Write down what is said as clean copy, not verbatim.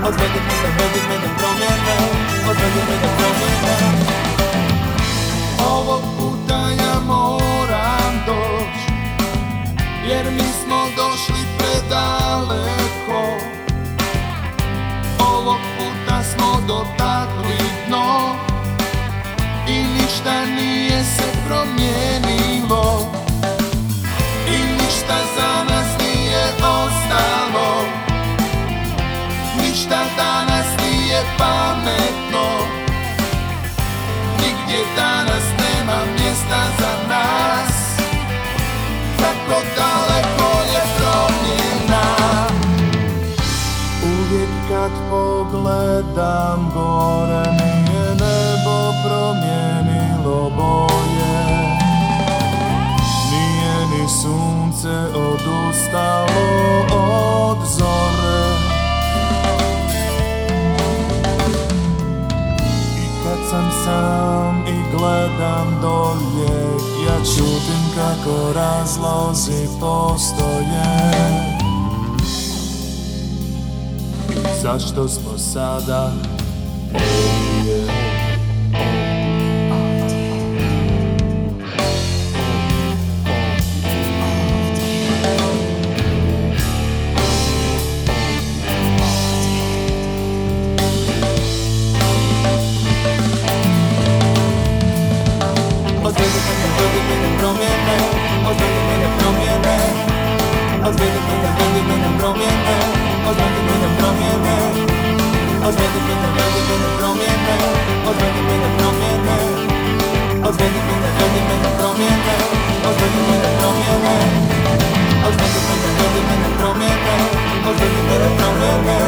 Odvedi me do promjene, odvedi me do promjene. Ovog puta ja moram doć, jer mi smo došli predaleko. Ovog puta smo dotakli dno i ništa nije se promijenilo, i ništa za nas nije ostalo, ništa danas nije pametno, nigdje danas nema mjesta za nas. Tako daleko je promjena. Uvijek kad pogledam gore, nije nebo promijenilo boje, nije ni sunce odustalo od zore. I kad sam sam i gledam dolje, ja čutim kako razlozi postoje. I zašto smo sada ovdje? Odvedi me do promjene, odvedi me do promjene, odvedi me do promjene, odvedi me do promjene, odvedi me do promjene, odvedi me do promjene, odvedi me do promjene, odvedi me do promjene, odvedi me do promjene, odvedi me do promjene.